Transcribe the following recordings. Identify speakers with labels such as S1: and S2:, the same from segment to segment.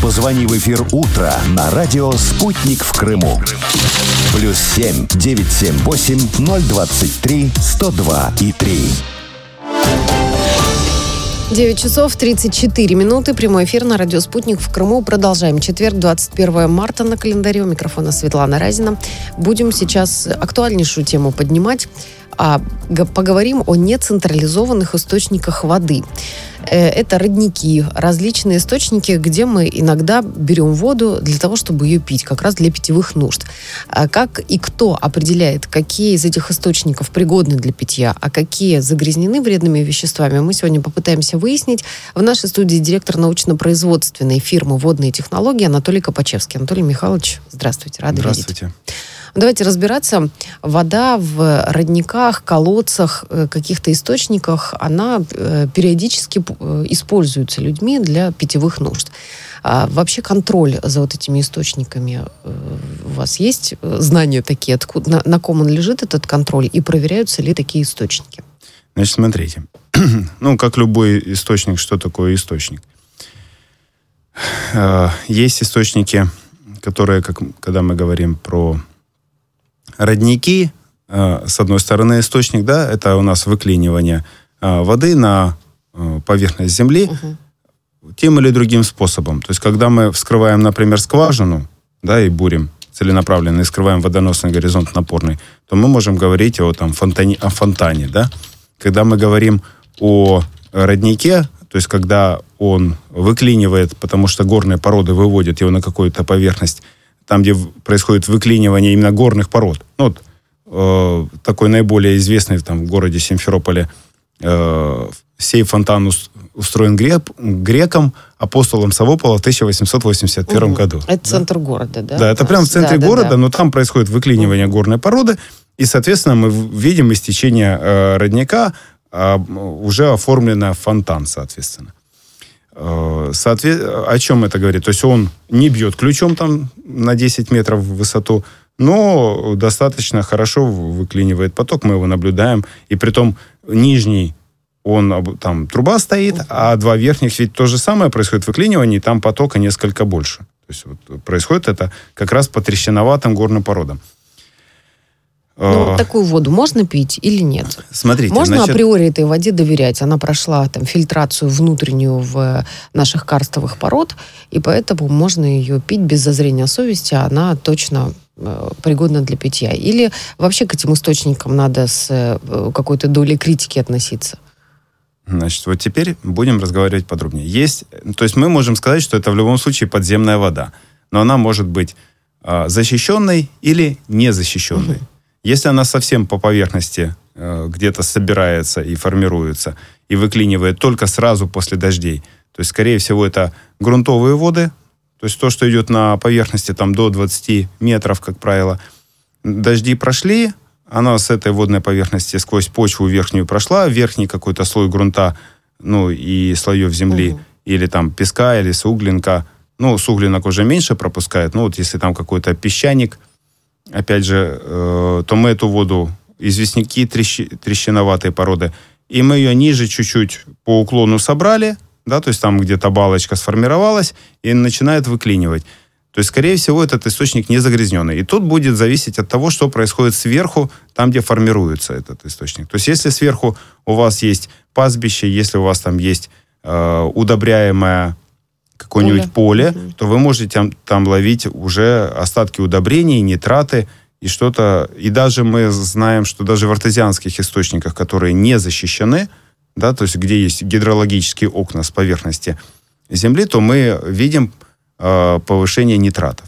S1: Позвони в эфир «Утро» на радио «Спутник» в Крыму. +7 978 023 102 и 3.
S2: 9 часов 34 минуты. Прямой эфир на радио «Спутник» в Крыму. Продолжаем. Четверг, 21 марта на календаре. У микрофона Светлана Разина. Будем сейчас актуальнейшую тему поднимать. Поговорим о нецентрализованных источниках воды. Это родники, различные источники, где мы иногда берем воду для того, чтобы ее пить, как раз для питьевых нужд. Как и кто определяет, какие из этих источников пригодны для питья, а какие загрязнены вредными веществами, мы сегодня попытаемся выяснить. В нашей студии директор научно-производственной фирмы «Водные технологии» Анатолий Копачевский. Анатолий Михайлович, здравствуйте, рады видеть.
S3: Здравствуйте.
S2: Давайте разбираться. Вода в родниках, колодцах, каких-то источниках, она периодически используется людьми для питьевых нужд. Вообще контроль за вот этими источниками, у вас есть знания такие, откуда, на ком он лежит, этот контроль, и проверяются ли такие источники?
S3: Значит, смотрите. Как любой источник, что такое источник? Есть источники, которые, когда мы говорим про родники, с одной стороны, источник, да, это у нас выклинивание воды на поверхность земли тем или другим способом. То есть, когда мы вскрываем, например, скважину, да, и бурим целенаправленно, и скрываем водоносный горизонт напорный, то мы можем говорить о фонтане, да. Когда мы говорим о роднике, то есть, когда он выклинивает, потому что горные породы выводят его на какую-то поверхность, там, где происходит выклинивание именно горных пород. Такой наиболее известный в городе Симферополе сей фонтан устроен греком, апостолом Савопола в 1881 году.
S2: Это центр города, да?
S3: Да, это прямо в центре города, но там происходит выклинивание горной породы, и, соответственно, мы видим истечение родника, уже оформлено фонтан, соответственно. О чем это говорит? То есть он не бьет ключом там на 10 метров в высоту, но достаточно хорошо выклинивает поток, мы его наблюдаем. И притом нижний, там труба стоит, а два верхних, ведь то же самое происходит выклинивание, и там потока несколько больше. То есть происходит это как раз по трещиноватым горным породам.
S2: Такую воду можно пить или нет?
S3: Смотрите,
S2: можно априори этой воде доверять? Она прошла фильтрацию внутреннюю в наших карстовых пород, и поэтому можно ее пить без зазрения совести, она точно пригодна для питья. Или вообще к этим источникам надо с какой-то долей критики относиться?
S3: Значит, вот теперь будем разговаривать подробнее. То есть мы можем сказать, что это в любом случае подземная вода, но она может быть защищенной или незащищенной. Если она совсем по поверхности где-то собирается и формируется, и выклинивает только сразу после дождей, то есть, скорее всего, это грунтовые воды, то есть то, что идет на поверхности там, до 20 метров, как правило. Дожди прошли, она с этой водной поверхности сквозь почву верхнюю прошла, верхний какой-то слой грунта, и слоев земли, или там песка, или суглинка. Суглинок уже меньше пропускает, если там какой-то песчаник, опять же, то мы эту воду, известняки трещиноватой породы, и мы ее ниже чуть-чуть по уклону собрали, да, то есть там где-то балочка сформировалась и начинает выклинивать. То есть, скорее всего, этот источник не загрязненный. И тут будет зависеть от того, что происходит сверху, там, где формируется этот источник. То есть, если сверху у вас есть пастбище, если у вас там есть удобряемое какое-нибудь поле, то вы можете там ловить уже остатки удобрений, нитраты и что-то. И даже мы знаем, что даже в артезианских источниках, которые не защищены, да, то есть где есть гидрологические окна с поверхности земли, то мы видим повышение нитратов.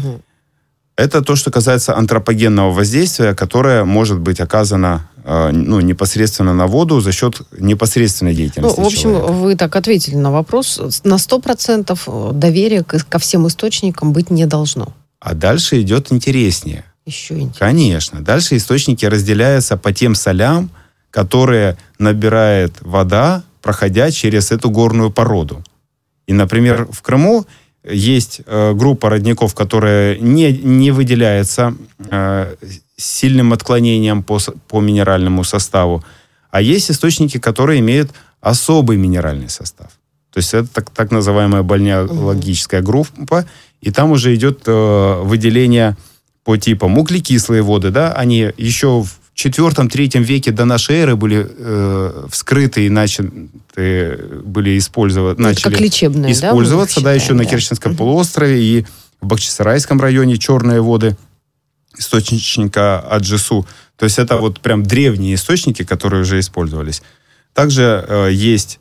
S3: Это то, что касается антропогенного воздействия, которое может быть оказано непосредственно на воду за счет непосредственной деятельности
S2: в общем,
S3: человека.
S2: Вы так ответили на вопрос. На 100% доверия ко всем источникам быть не должно.
S3: А дальше идет интереснее.
S2: Еще интереснее.
S3: Конечно. Дальше источники разделяются по тем солям, которые набирает вода, проходя через эту горную породу. И, например, в Крыму есть группа родников, которая не выделяется сильным отклонением по минеральному составу, а есть источники, которые имеют особый минеральный состав. То есть это так называемая бальнеологическая группа, и там уже идет выделение по типам углекислые воды, да, они еще в IV-III веке до нашей эры были вскрыты и были начали
S2: как лечебные,
S3: использоваться,
S2: да,
S3: еще на Керченском полуострове и в Бахчисарайском районе черные воды источника Аджису. То есть это вот прям древние источники, которые уже использовались. Также есть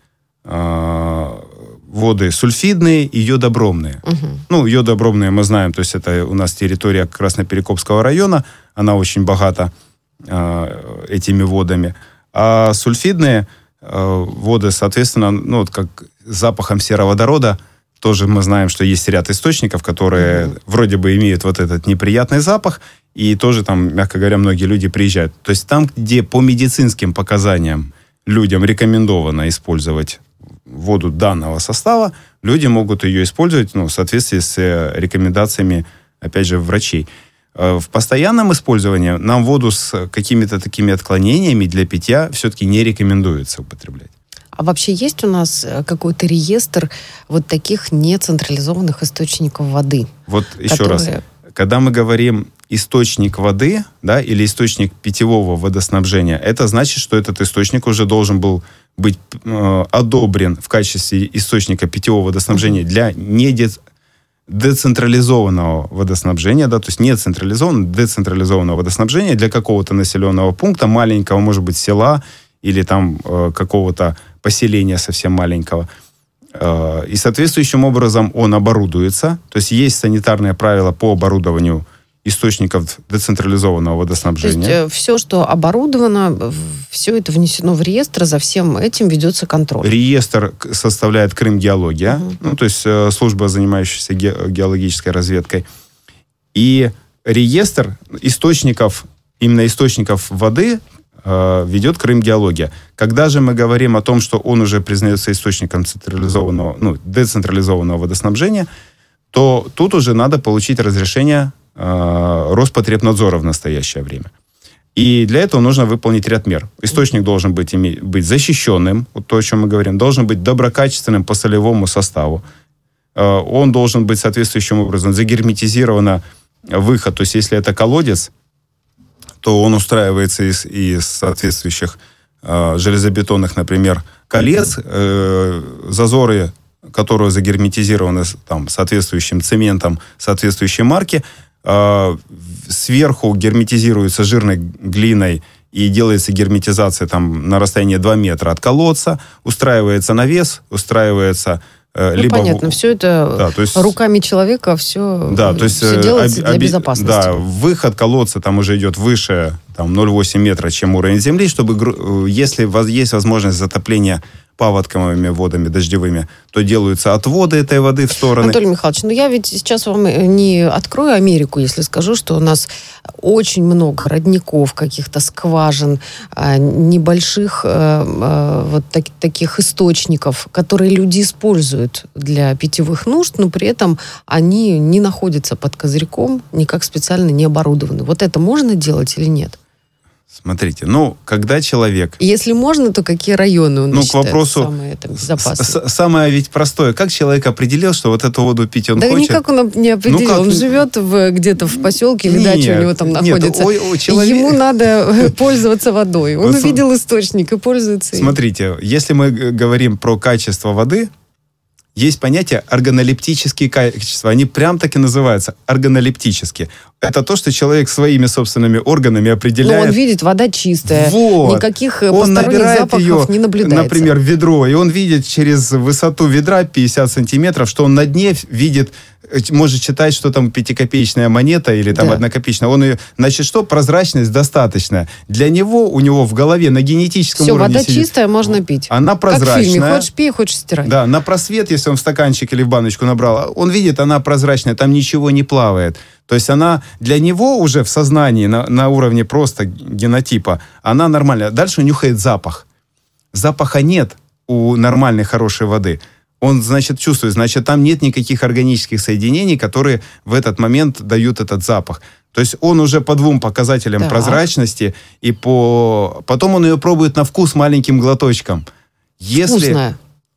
S3: воды сульфидные и йодобромные. Ну, йодобромные мы знаем, то есть это у нас территория Красноперекопского района, она очень богата этими водами. А сульфидные воды, соответственно, ну, вот как с запахом сероводорода, тоже мы знаем, что есть ряд источников, которые вроде бы имеют вот этот неприятный запах, и тоже там, мягко говоря, многие люди приезжают. То есть там, где по медицинским показаниям людям рекомендовано использовать воду данного состава, люди могут ее использовать, ну, в соответствии с рекомендациями, опять же, врачей. В постоянном использовании нам воду с какими-то такими отклонениями для питья все-таки не рекомендуется употреблять.
S2: А вообще есть у нас какой-то реестр вот таких нецентрализованных источников воды?
S3: Вот еще раз. Когда мы говорим источник воды, да, или источник питьевого водоснабжения, это значит, что этот источник уже должен был быть одобрен в качестве источника питьевого водоснабжения для децентрализованного водоснабжения, да, то есть не централизованного, децентрализованного водоснабжения для какого-то населенного пункта, маленького, может быть, села или там какого-то поселения совсем маленького. И соответствующим образом он оборудуется. То есть есть санитарные правила по оборудованию источников децентрализованного водоснабжения.
S2: То есть все, что оборудовано, все это внесено в реестр, за всем этим ведется контроль.
S3: Реестр составляет Крымгеология, ну, то есть служба, занимающаяся геологической разведкой. И реестр именно источников воды ведет Крымгеология. Когда же мы говорим о том, что он уже признается источником децентрализованного водоснабжения, то тут уже надо получить разрешение Роспотребнадзора в настоящее время. И для этого нужно выполнить ряд мер. Источник должен быть защищенным, вот то, о чем мы говорим, должен быть доброкачественным по солевому составу. Он должен быть соответствующим образом загерметизирован выход. То есть если это колодец, то он устраивается из соответствующих железобетонных, например, колец, зазоры, которые загерметизированы там, соответствующим цементом соответствующей марки, сверху герметизируется жирной глиной и делается герметизация там, на расстоянии 2 метра от колодца, устраивается навес, устраивается либо...
S2: Понятно, все это
S3: да, то есть,
S2: руками человека, все,
S3: да, то есть,
S2: все делается для безопасности.
S3: Да, выход колодца там уже идет выше там, 0,8 метра, чем уровень земли, чтобы, если есть возможность затопления паводковыми водами дождевыми, то делаются отводы этой воды в стороны.
S2: Анатолий Михайлович, я ведь сейчас вам не открою Америку, если скажу, что у нас очень много родников, каких-то скважин, небольших вот таких источников, которые люди используют для питьевых нужд, но при этом они не находятся под козырьком, никак специально не оборудованы. Вот это можно делать или нет?
S3: Смотрите, когда человек...
S2: Если можно, то какие районы он считает
S3: к вопросу
S2: самые безопасные?
S3: Самое ведь простое. Как человек определил, что вот эту воду пить он хочет?
S2: Да никак он не определил. Он живет где-то в поселке, или дача у него там находится. Ему надо пользоваться водой. Он увидел источник и пользуется им.
S3: Смотрите, если мы говорим про качество воды, есть понятие органолептические качества. Они прям так и называются. Органолептические. Это то, что человек своими собственными органами определяет.
S2: Но он видит, вода чистая.
S3: Вот.
S2: Никаких посторонних запахов
S3: ее,
S2: не наблюдается.
S3: Например, ведро. И он видит через высоту ведра 50 сантиметров, что он на дне видит, может читать, что там 5-копеечная монета или там 1-копеечная. Он ее, значит, что? Прозрачность достаточная. Для него, у него в голове на генетическом уровне
S2: вода
S3: сидит.
S2: чистая, можно пить.
S3: Она прозрачная.
S2: Как в фильме. Хочешь пей, хочешь стирай.
S3: Да, на просвет, если он в стаканчик или в баночку набрал, он видит, она прозрачная, там ничего не плавает. То есть она для него уже в сознании, на уровне просто генотипа, она нормальная. Дальше он нюхает запах. Запаха нет у нормальной, хорошей воды. Он, значит, чувствует, значит, там нет никаких органических соединений, которые в этот момент дают этот запах. То есть он уже по 2 показателям прозрачности, и потом он ее пробует на вкус маленьким глоточком.
S2: Вкусная.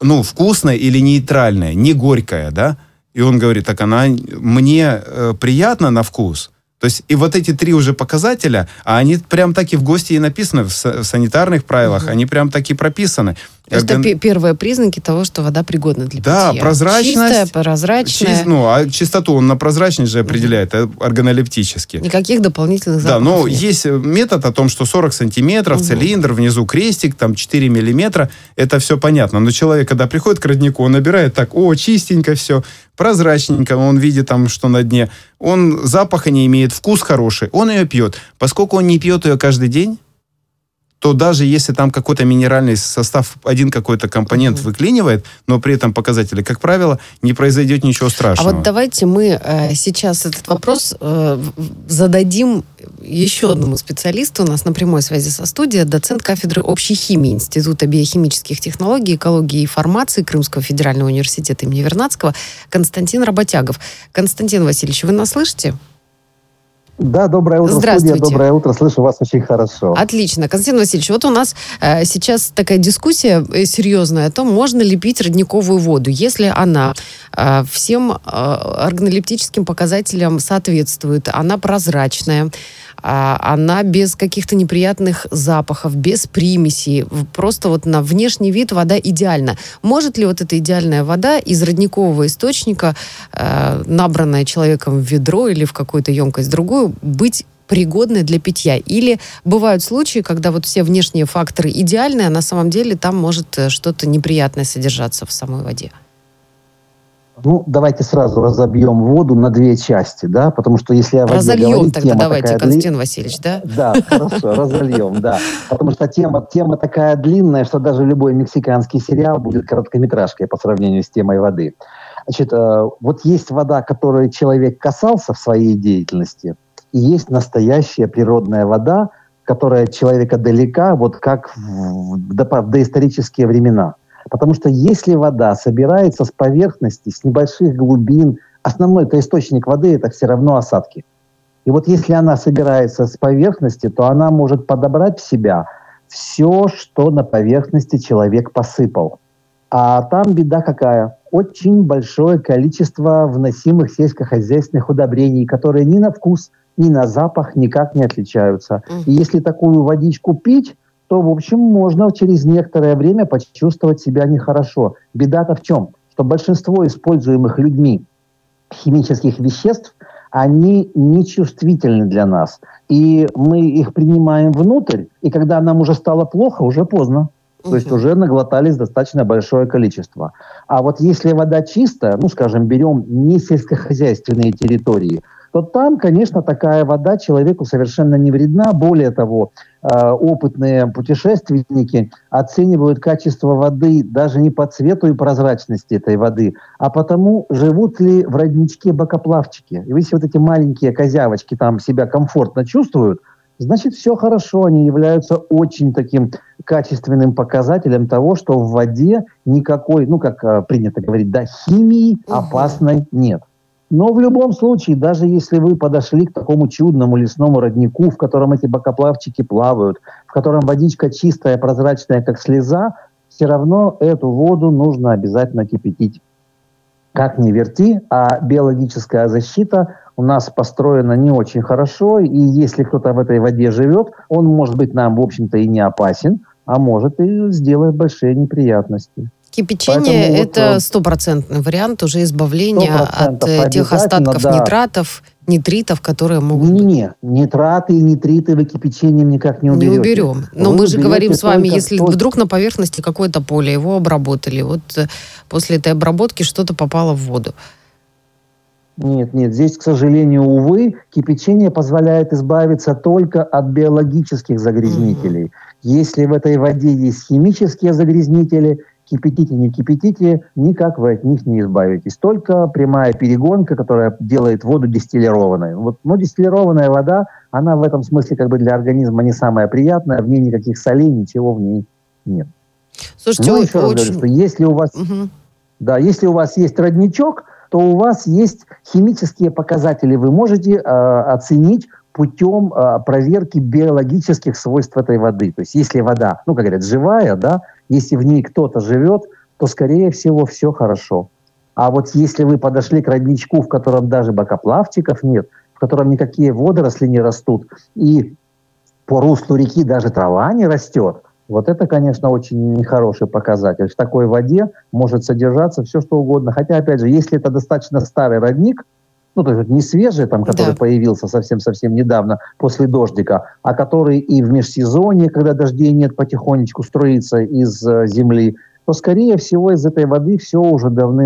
S3: вкусная или нейтральная, не горькая, да? И он говорит, так она мне приятна на вкус. То есть и вот эти 3 уже показателя, а они прям так и в ГОСТе и написаны, в санитарных правилах, они прям так и прописаны.
S2: Это первые признаки того, что вода пригодна для питья.
S3: Да, прозрачность.
S2: Чистая, прозрачная.
S3: А чистоту он на прозрачность же определяет, органолептически.
S2: Никаких дополнительных запахов
S3: но
S2: нет.
S3: есть метод о том, что 40 сантиметров, цилиндр, внизу крестик, там 4 миллиметра, это все понятно. Но человек, когда приходит к роднику, он набирает так, чистенько все, прозрачненько, он видит там, что на дне, он запаха не имеет, вкус хороший, он ее пьет. Поскольку он не пьет ее каждый день, то даже если там какой-то минеральный состав, один какой-то компонент выклинивает, но при этом показатели, как правило, не произойдет ничего страшного.
S2: А вот давайте мы сейчас этот вопрос зададим еще одному специалисту. У нас на прямой связи со студией доцент кафедры общей химии Института биохимических технологий, экологии и фармации Крымского федерального университета имени Вернадского Константин Работягов. Константин Васильевич, вы нас слышите?
S4: Да, доброе утро,
S2: Здравствуйте.
S4: студия, доброе утро, слышу вас очень хорошо.
S2: Отлично. Константин Васильевич, вот у нас сейчас такая дискуссия серьезная о том, можно ли пить родниковую воду, если она всем органолептическим показателям соответствует, она прозрачная, она без каких-то неприятных запахов, без примесей, просто вот на внешний вид вода идеальна. Может ли вот эта идеальная вода из родникового источника, набранная человеком в ведро или в какую-то емкость другую, быть пригодной для питья? Или бывают случаи, когда вот все внешние факторы идеальные, а на самом деле там может что-то неприятное содержаться в самой воде?
S4: Давайте сразу разобьем воду на 2 части, да, потому что если о воде
S2: разольем
S4: говорить,
S2: тогда
S4: тема
S2: давайте,
S4: такая
S2: Константин Васильевич, да?
S4: Да, хорошо, разольем, да. Потому что тема такая длинная, что даже любой мексиканский сериал будет короткометражкой по сравнению с темой воды. Значит, вот есть вода, которой человек касался в своей деятельности, и есть настоящая природная вода, которая от человека далека, вот как в доисторические времена. Потому что если вода собирается с поверхности, с небольших глубин, основной-то источник воды – это все равно осадки. И вот если она собирается с поверхности, то она может подобрать в себя все, что на поверхности человек посыпал. А там беда какая? Очень большое количество вносимых сельскохозяйственных удобрений, которые ни на вкус, ни на запах никак не отличаются. И если такую водичку пить, то, в общем, можно через некоторое время почувствовать себя нехорошо. Беда-то в чем? Что большинство используемых людьми химических веществ, они нечувствительны для нас. И мы их принимаем внутрь, и когда нам уже стало плохо, уже поздно. То есть уже наглотались достаточно большое количество. А вот если вода чистая, скажем, берем не сельскохозяйственные территории, то там, конечно, такая вода человеку совершенно не вредна. Более того, опытные путешественники оценивают качество воды даже не по цвету и прозрачности этой воды, а потому, живут ли в родничке бокоплавчики. И если вот эти маленькие козявочки там себя комфортно чувствуют, значит, все хорошо. Они являются очень таким качественным показателем того, что в воде никакой, как принято говорить, химии опасной нет. Но в любом случае, даже если вы подошли к такому чудному лесному роднику, в котором эти бокоплавчики плавают, в котором водичка чистая, прозрачная, как слеза, все равно эту воду нужно обязательно кипятить. Как ни верти, а биологическая защита у нас построена не очень хорошо, и если кто-то в этой воде живет, он может быть нам, в общем-то, и не опасен, а может и сделать большие неприятности.
S2: Кипячение – это стопроцентный вариант уже избавления от тех остатков нитратов, нитритов, которые могут быть.
S4: Нет, нитраты и нитриты вы кипячением никак не уберете.
S2: Не уберем. Но мы же говорим с вами, если вдруг на поверхности какое-то поле, его обработали, вот после этой обработки что-то попало в воду.
S4: Нет, здесь, к сожалению, увы, кипячение позволяет избавиться только от биологических загрязнителей. Если в этой воде есть химические загрязнители, кипятите, не кипятите, никак вы от них не избавитесь. Только прямая перегонка, которая делает воду дистиллированной. Но дистиллированная вода, она в этом смысле для организма не самая приятная, в ней никаких солей, ничего в ней нет.
S2: Слушайте,
S4: еще раз говорю, что если у вас есть родничок, то у вас есть химические показатели. Вы можете оценить путем проверки биологических свойств этой воды. То есть если вода, как говорят, живая, если в ней кто-то живет, то, скорее всего, все хорошо. А вот если вы подошли к родничку, в котором даже бокоплавчиков нет, в котором никакие водоросли не растут, и по руслу реки даже трава не растет, вот это, конечно, очень нехороший показатель. В такой воде может содержаться все, что угодно. Хотя, опять же, если это достаточно старый родник, ну, то есть не свежий, там, который появился совсем-совсем недавно после дождика, а который и в межсезонье, когда дождей нет, потихонечку струится из земли, то, скорее всего, из этой воды все уже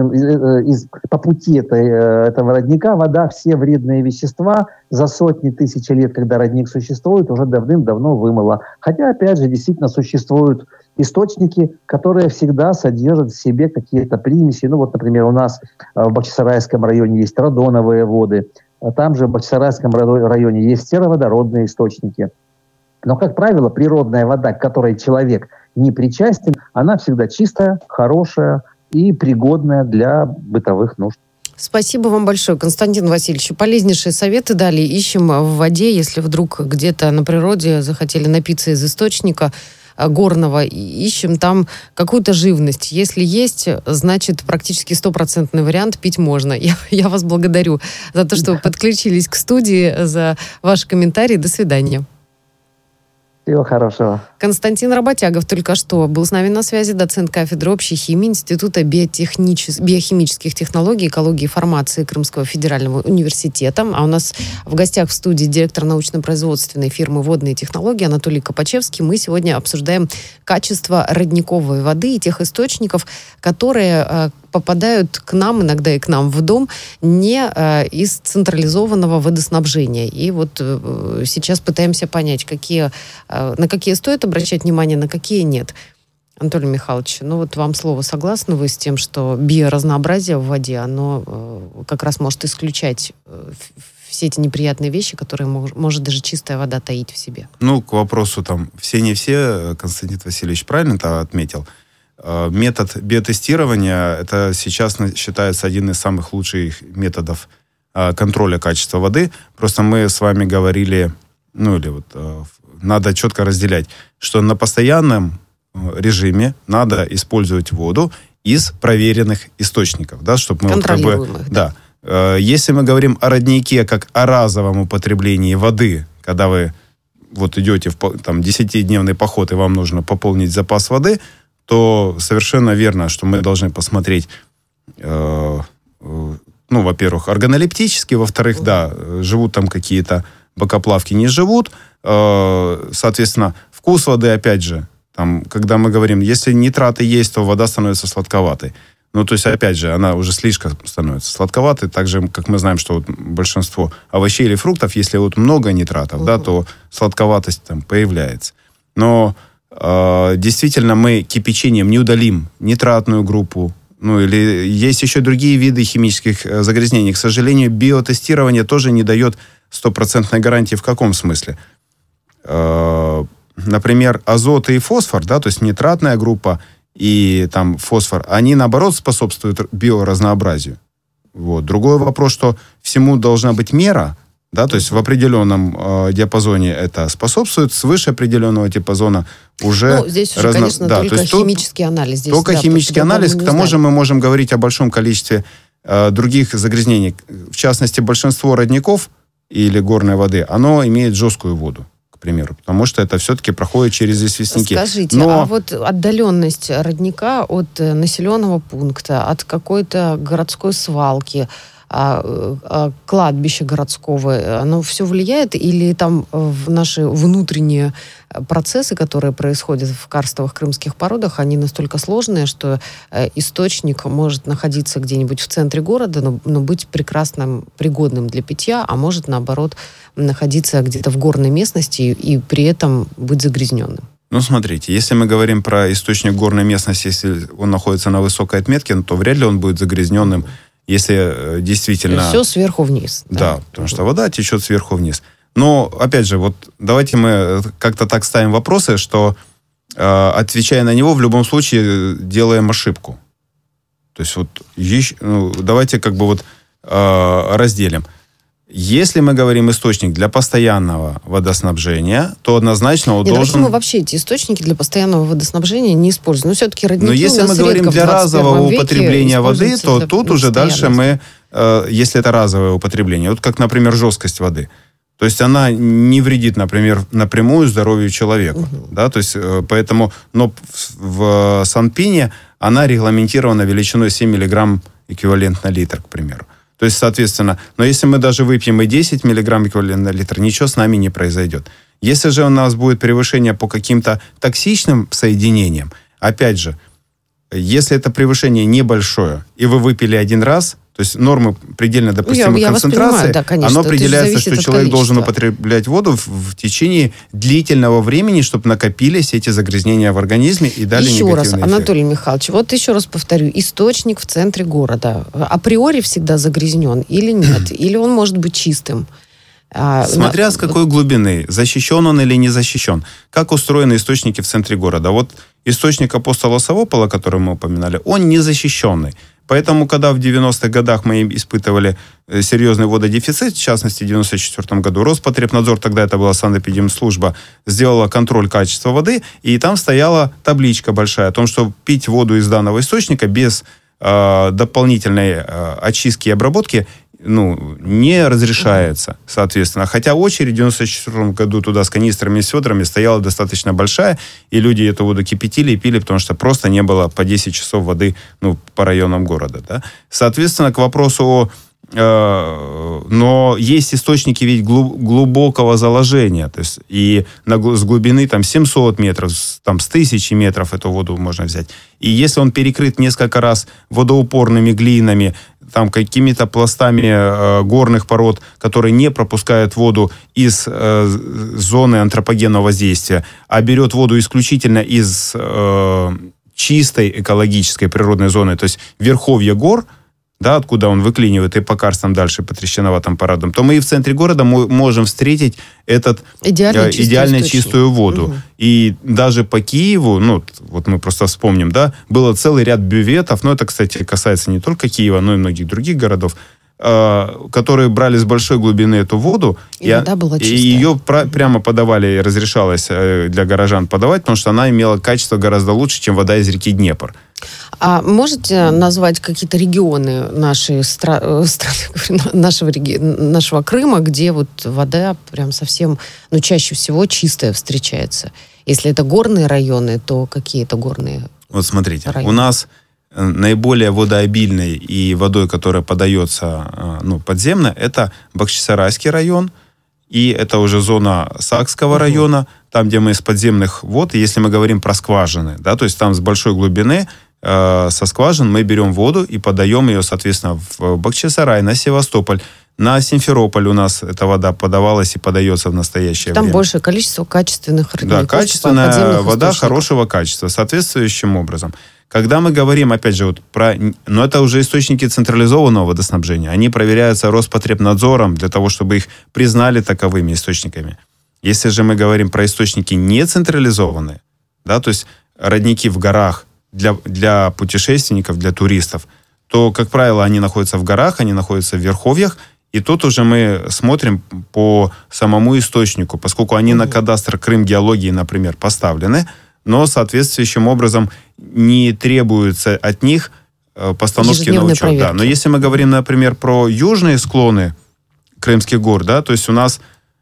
S4: по пути этого родника вода все вредные вещества за сотни тысяч лет, когда родник существует, уже давным-давно вымыла. Хотя, опять же, действительно существуют источники, которые всегда содержат в себе какие-то примеси. Ну вот, например, у нас в Бахчисарайском районе есть радоновые воды, а там же в Бахчисарайском районе есть сероводородные источники. Но, как правило, природная вода, к которой человек не причастен, она всегда чистая, хорошая и пригодная для бытовых нужд.
S2: Спасибо вам большое, Константин Васильевич. Полезнейшие советы дали. Ищем в воде, если вдруг где-то на природе захотели напиться из источника горного, ищем там какую-то живность. Если есть, значит, практически 100% вариант пить можно. Я вас благодарю за то, что вы подключились к студии, за ваши комментарии. До свидания.
S4: Всего хорошего.
S2: Константин Работягов только что был с нами на связи, доцент кафедры общей химии Института биохимических технологий, экологии и фармации Крымского федерального университета. А у нас в гостях в студии директор научно-производственной фирмы «Водные технологии» Анатолий Копачевский. Мы сегодня обсуждаем качество родниковой воды и тех источников, которые попадают к нам, иногда и к нам в дом, не из централизованного водоснабжения. И вот сейчас пытаемся понять, на какие стоит обращать внимание, на какие нет. Анатолий Михайлович, ну вот вам слово. Согласны вы с тем, что биоразнообразие в воде, оно как раз может исключать все эти неприятные вещи, которые может даже чистая вода таить в себе?
S3: Ну, к вопросу там все не все, Константин Васильевич правильно это отметил. Метод биотестирования, это сейчас считается один из самых лучших методов контроля качества воды. Просто мы с вами говорили, надо четко разделять, что на постоянном режиме надо использовать воду из проверенных источников, да, чтобы мы
S2: контролируемых.
S3: Да. Если мы говорим о роднике как о разовом употреблении воды, когда вы вот идете в 10-дневный поход и вам нужно пополнить запас воды, то совершенно верно, что мы должны посмотреть, во-первых, органолептически, во-вторых, живут там какие-то бокоплавки, не живут. Соответственно, вкус воды, опять же, там, когда мы говорим, если нитраты есть, то вода становится сладковатой. Ну, то есть, опять же, она уже слишком становится сладковатой, так же, как мы знаем, что вот большинство овощей или фруктов, если вот много нитратов, то сладковатость там появляется. Но действительно мы кипячением не удалим нитратную группу, или есть еще другие виды химических загрязнений. К сожалению, биотестирование тоже не дает стопроцентной гарантии. В каком смысле? Например, азот и фосфор, то есть нитратная группа и там фосфор, они, наоборот, способствуют биоразнообразию. Вот. Другой вопрос, что всему должна быть мера, то есть в определенном диапазоне это способствует, свыше определенного диапазона уже...
S2: здесь уже, конечно, только химический анализ. Здесь,
S3: только химический анализ. К тому же мы можем говорить о большом количестве других загрязнений. В частности, большинство родников или горной воды, оно имеет жесткую воду, к примеру, потому что это все-таки проходит через известняки.
S2: Скажите, а вот отдаленность родника от населенного пункта, от какой-то городской свалки, кладбища городского, оно все влияет? Или там в наши внутренние процессы, которые происходят в карстовых крымских породах, они настолько сложные, что источник может находиться где-нибудь в центре города, но быть прекрасным, пригодным для питья, а может, наоборот, находиться где-то в горной местности и при этом быть загрязненным?
S3: Ну, смотрите, если мы говорим про источник горной местности, если он находится на высокой отметке, то вряд ли он будет загрязненным, если действительно...
S2: Все сверху вниз.
S3: Да, потому что вода течет сверху вниз. Но, опять же, вот давайте мы как-то так ставим вопросы, что, отвечая на него, в любом случае делаем ошибку. То есть вот давайте разделим. Если мы говорим источник для постоянного водоснабжения, то однозначно он должен...
S2: Почему мы вообще эти источники для постоянного водоснабжения не используем? Все-таки родники.
S3: Но если мы говорим для разового употребления воды, то тут уже дальше мы, если это разовое употребление, вот как, например, жесткость воды. То есть она не вредит, например, напрямую здоровью человека. Да? То есть, поэтому, но в Санпине она регламентирована величиной 7 мг эквивалент на литр, к примеру. То есть, соответственно, но если мы даже выпьем и 10 мг эквивалент на литр, ничего с нами не произойдет. Если же у нас будет превышение по каким-то токсичным соединениям, опять же, если это превышение небольшое, и вы выпили один раз, то есть нормы предельно допустимой концентрации, да, конечно, оно определяется, что человек должен употреблять воду в течение длительного времени, чтобы накопились эти загрязнения в организме и дали негативный эффект.
S2: Еще раз, Анатолий Михайлович, вот еще раз повторю, источник в центре города априори всегда загрязнен или нет? Или он может быть чистым?
S3: Смотря с какой глубины, защищен он или не защищен. Как устроены источники в центре города? Вот источник Апостола Савопола, который мы упоминали, он не защищенный. Поэтому, когда в 90-х годах мы испытывали серьезный вододефицит, в частности, в 1994 году, Роспотребнадзор, тогда это была санэпидемслужба, сделала контроль качества воды, и там стояла табличка большая о том, что пить воду из данного источника без дополнительной очистки и обработки не разрешается, соответственно. Хотя очередь в 1994 году туда с канистрами и с ведрами стояла достаточно большая, и люди эту воду кипятили и пили, потому что просто не было по 10 часов воды по районам города. Да? Соответственно, к вопросу но есть источники ведь глубокого заложения, то есть и с глубины 700 метров, с 1000 метров эту воду можно взять. И если он перекрыт несколько раз водоупорными глинами, какими-то пластами горных пород, которые не пропускают воду из зоны антропогенного воздействия, а берет воду исключительно из чистой экологической природной зоны, то есть верховья гор, да, откуда он выклинивает и по карстам дальше, по трещиноватым породам, то мы и в центре города можем встретить этот идеально чистую воду. Угу. И даже по Киеву, вот мы просто вспомним, да, было целый ряд бюветов, это, кстати, касается не только Киева, но и многих других городов, которые брали с большой глубины эту воду, и вода была чистая. И ее прямо подавали, разрешалось для горожан подавать, потому что она имела качество гораздо лучше, чем вода из реки Днепр.
S2: А можете назвать какие-то регионы нашей страны, нашего Крыма, где вот вода прям совсем, чаще всего чистая встречается? Если это горные районы, то какие это горные
S3: Вот смотрите,
S2: районы?
S3: У нас наиболее водообильной и водой, которая подается подземно, это Бахчисарайский район, и это уже зона Сакского района, там, где мы из подземных вод, если мы говорим про скважины, да, то есть там с большой глубины со скважин мы берем воду и подаем ее, соответственно, в Бахчисарай, на Севастополь, на Симферополь у нас эта вода подавалась и подается в настоящее время.
S2: Там большее количество качественных родников.
S3: Да, качественная вода хорошего качества, соответствующим образом. Когда мы говорим, опять же, но это уже источники централизованного водоснабжения. Они проверяются Роспотребнадзором для того, чтобы их признали таковыми источниками. Если же мы говорим про источники нецентрализованные, да, то есть родники в горах для путешественников, для туристов, то, как правило, они находятся в горах, они находятся в верховьях, и тут уже мы смотрим по самому источнику, поскольку они на кадастр Крымгеологии, например, поставлены, но соответствующим образом не требуется от них постановки на учет. Да. Но если мы говорим, например, про южные склоны Крымских гор, да, то есть у нас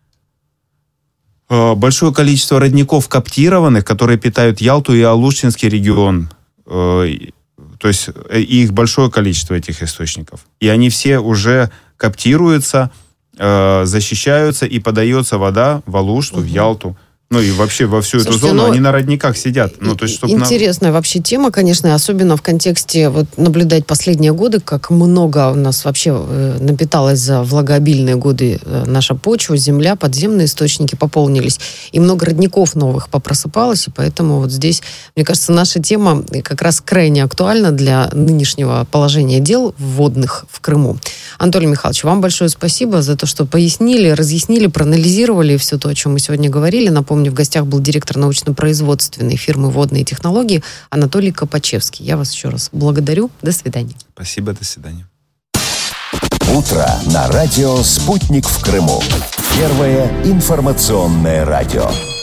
S3: большое количество родников коптированных, которые питают Ялту и Алушинский регион. То есть их большое количество, этих источников. И они все уже коптируются, защищаются, и подается вода в Алушту, в Ялту. И вообще во всю эту зону они на родниках сидят. То есть,
S2: интересная вообще тема, конечно, особенно в контексте наблюдать последние годы, как много у нас вообще напиталось за влагообильные годы наша почва, земля, подземные источники пополнились. И много родников новых попросыпалось, и поэтому вот здесь, мне кажется, наша тема как раз крайне актуальна для нынешнего положения дел водных в Крыму. Анатолий Михайлович, вам большое спасибо за то, что пояснили, разъяснили, проанализировали все то, о чем мы сегодня говорили. Напомню, в гостях был директор научно-производственной фирмы «Водные технологии» Анатолий Копачевский. Я вас еще раз благодарю. До свидания.
S3: Спасибо, до свидания.
S1: Утро на радио «Спутник» в Крыму. Первое информационное радио.